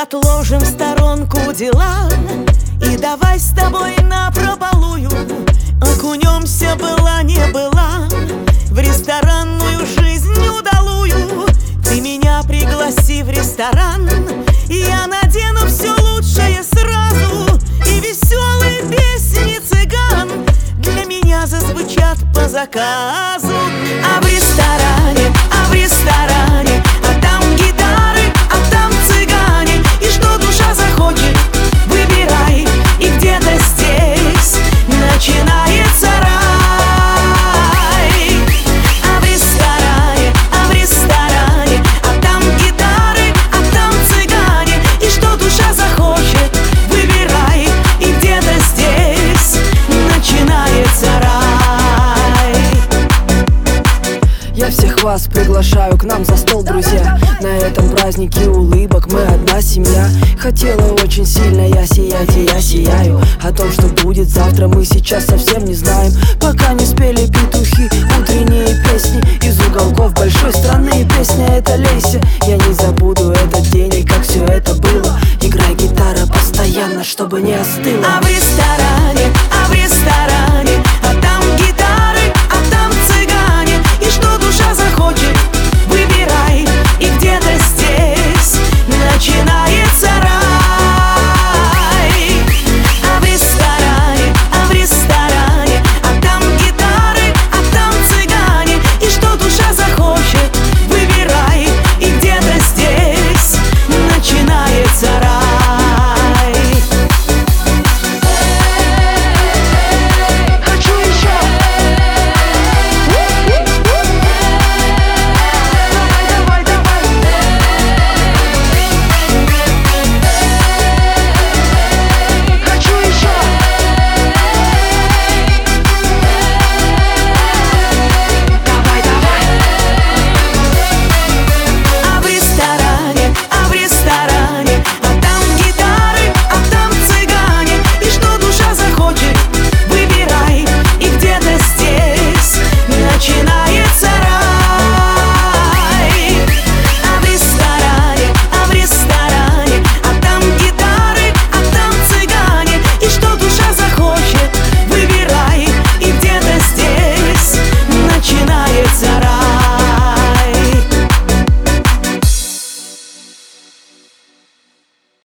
отложим в сторонку дела и давай с тобой напропалую окунемся, была не была, в ресторанную жизнь удалую. Ты меня пригласи в ресторан, и я надену все лучшее сразу, и веселые песни цыган для меня зазвучат по заказу. А в ресторане, а там гитары, а там цыгане, и что душа захочет, выбирай, и где-то здесь начинается рай. А в ресторане, а там гитары, а там цыгане, и что душа захочет, выбирай, и где-то здесь начинается рай. Я всех вас приглашаю к нам за стол, друзья. На этом празднике улыбок мы одна семья. Хотела очень сильно я сиять, и я сияю. О том, что будет завтра, мы сейчас совсем не знаем. Пока не спели петухи утренние песни из уголков большой страны. Песня эта лейся, я не забуду этот день и как все это было. Играй гитара постоянно, чтобы не остыла.